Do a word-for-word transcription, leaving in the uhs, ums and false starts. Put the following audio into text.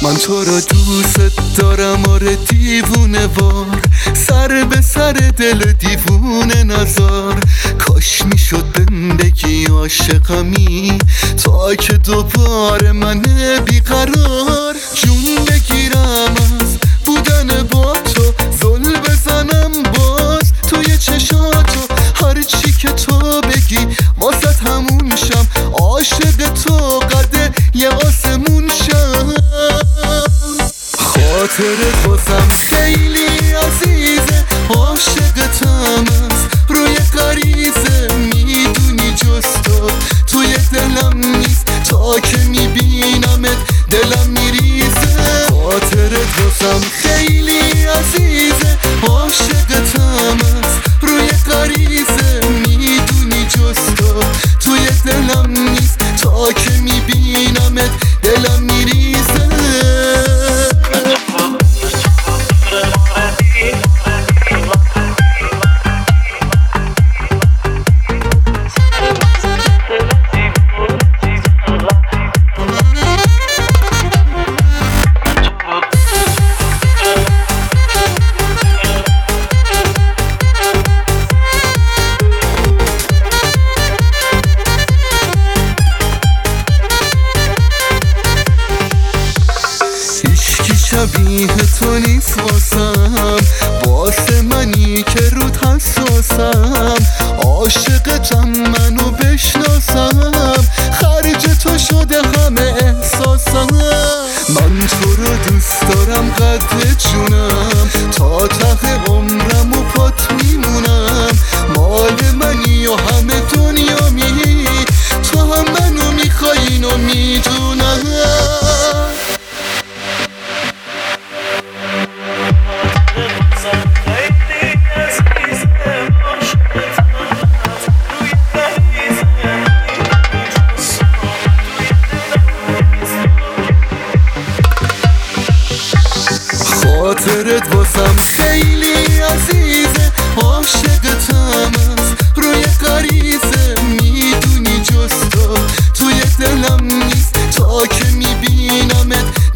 من تو رو دوست دارم آره دیوونه وار، سر به سر دل دیوونه نزار. کاش میشد بهم بگی عاشقمی تا که دوباره من بیقرار. جون بگیرم از بودن با تو، زل بزنم باز توی چشاتو. هر چی که تو بگی واسه همون شم، عاشق تو قده یه آسمون شم. خاطرت بازم خیلی عزیزه، عاشقتم از روی غریزه. میدونی جز تو توی دلم نیست، تا که میبینمت دلم میریزه. خاطرت بازم خیلی عزیزه، عاشقتم از روی غریزه. میدونی جز تو توی دلم نیست، تا که میبینمت دلم میریزه. شبیه تو نیست واسم، واسه منی که رود حساسم. عاشقتم منو بشناسم، خرج تو شده همه احساسم. من تو رو دوست دارم قد جونم، تا ته عمرم و پات میمونم. مال منی و همه دنیا می، تو هم منو میخوای اینو میدونم. خاطرت واسم خیلی عزیزه، عاشقتم از روی غریزه. میدونی جز تو توی دلم نیست، تا که میبینمت